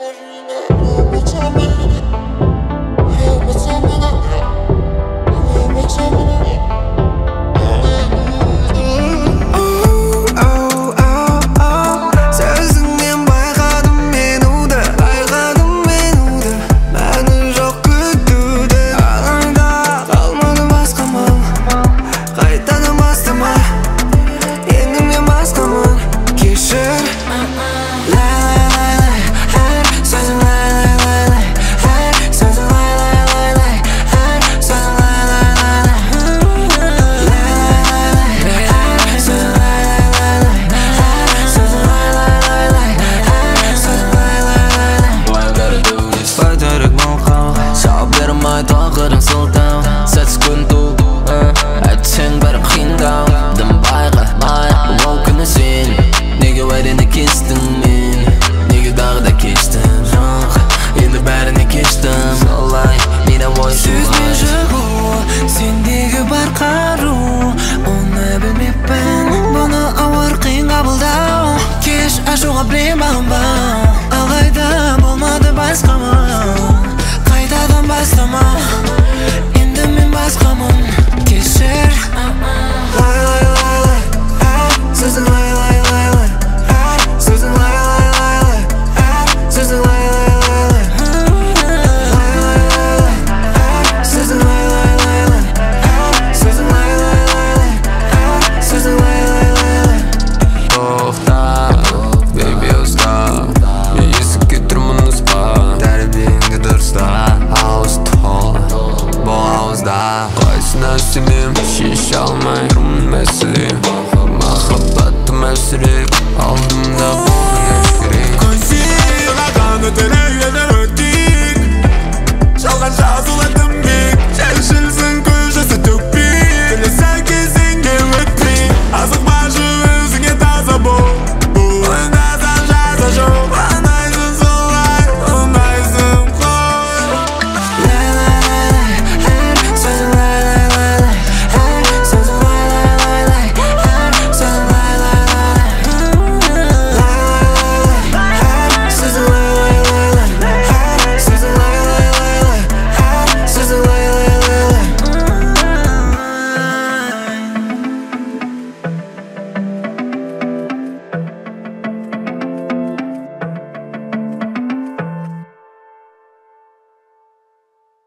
Тағырың сылтау, сәтсіз күн туды Әйтсең бәрі қиындау Дым байқамай ол күні сен Неге уәдені кестің мен Неге дағы да кештім Жоқ, енді бәріне кештім Солай, мені ой Сөзбен жағу, сендегі бар қару Оны білмеппін, бұны ауыр қиын қабылдау Кеш ашуға білем бағынбау